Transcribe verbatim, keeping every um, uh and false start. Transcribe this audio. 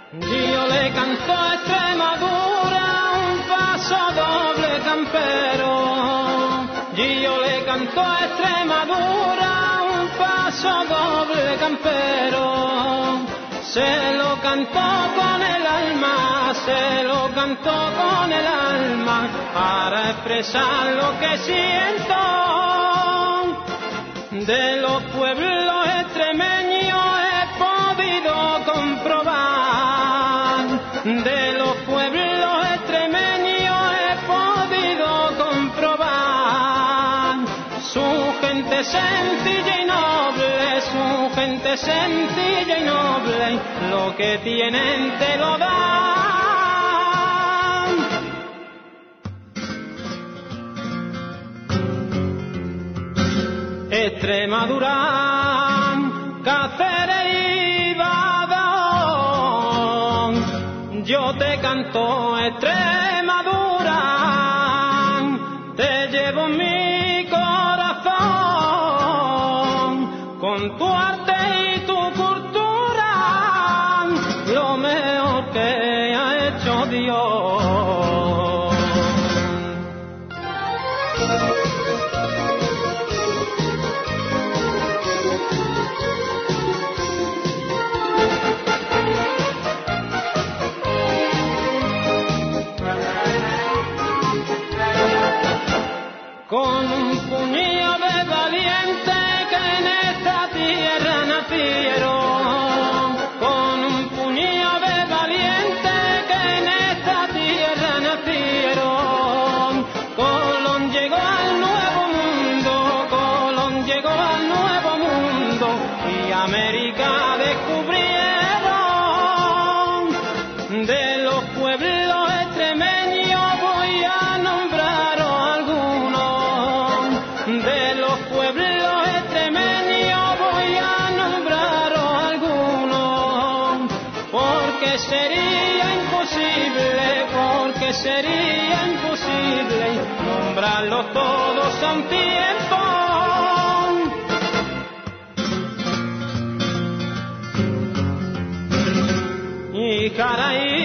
Yo le canto a Extremadura un paso doble campero. Yo le canto a Extremadura un paso doble campero. Se lo cantó con el alma, se lo cantó con el alma, para expresar lo que siento. De los pueblos extremeños he podido comprobar, de los pueblos extremeños he podido comprobar, su gente sencilla y noble, su gente sencilla y noble, lo que tienen te lo dan. Extremadura, Cáceres y Badajoz, yo te canto Extremadura, te llevo en mi corazón, con tu arte y tu cultura, lo mejor que ha hecho Dios. Con un puñado de valientes que en esta tierra nacieron, con un puñado de valientes que en esta tierra nacieron, Colón llegó al nuevo mundo, Colón llegó al nuevo mundo y América descubrieron. De los pueblos extremeños voy a nombrar de los pueblos extremeños voy a nombrar algunos, porque sería imposible, porque sería imposible nombrarlos todos a un tiempo. Y caray,